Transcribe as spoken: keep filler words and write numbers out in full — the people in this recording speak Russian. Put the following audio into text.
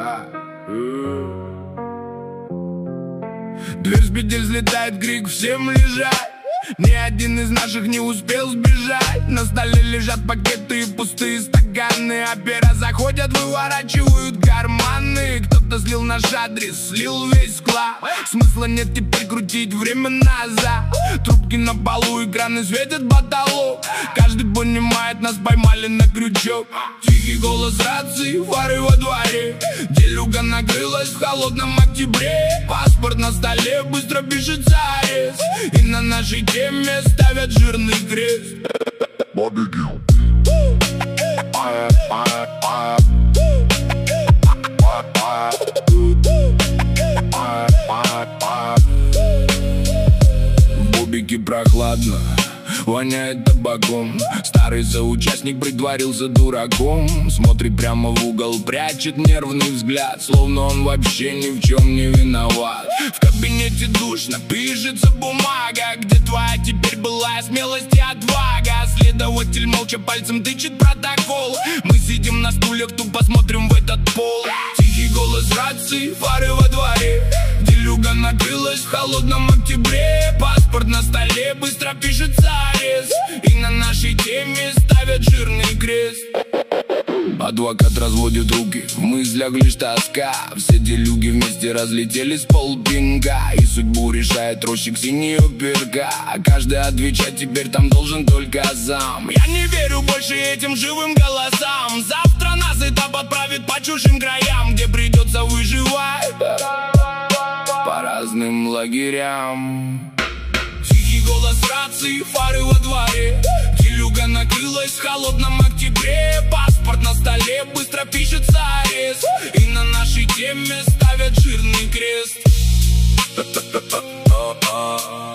Дверь с петель взлетает, крик всем лежать. Ни один из наших не успел сбежать. На столе лежат пакеты и пустые стаканы. Опера заходят, выворачивают карманы. Кто-то слил наш адрес, слил весь склад. Смысла нет теперь крутить время назад. Трубки на полу, экраны светят потолок. Каждый понимает, нас поймали на крючок. Тихий голос рации, фары во дворе. Делюга накрылась в холодном октябре. Паспорт на столе, быстро пишется арест. И на нашей теме ставят жирный крест. Барбекю. В бобике прохладно, воняет табаком. Старый соучастник притворился дураком. Смотрит прямо в угол, прячет нервный взгляд, словно он вообще ни в чем не виноват. В кабинете душно, пишется бумага, где твоя теперь была смелость и отвага. Следователь молча пальцем тычет протокол. Мы сидим на стульях, тупо смотрим в этот пол. Тихий голос рации, фары во дворе. Делюга накрылась в холодном октябре. Паспорт на столе, быстро пишется арест. И на нашей теме ставят жирный крест. Адвокат разводит руки, в мыслях лишь тоска. Все делюги вместе разлетелись с полпинга. И судьбу решает рощик синего перка. Каждый отвечать теперь там должен только сам. Я не верю больше этим живым голосам. Завтра нас этап отправит по чужим краям, где придется выживать по разным лагерям. Тихий голос рации, фары во дворе. Делюга накрылась в холодном октябре. Паспорт на столе, быстро пишется арест. И на нашей теме ставят жирный крест.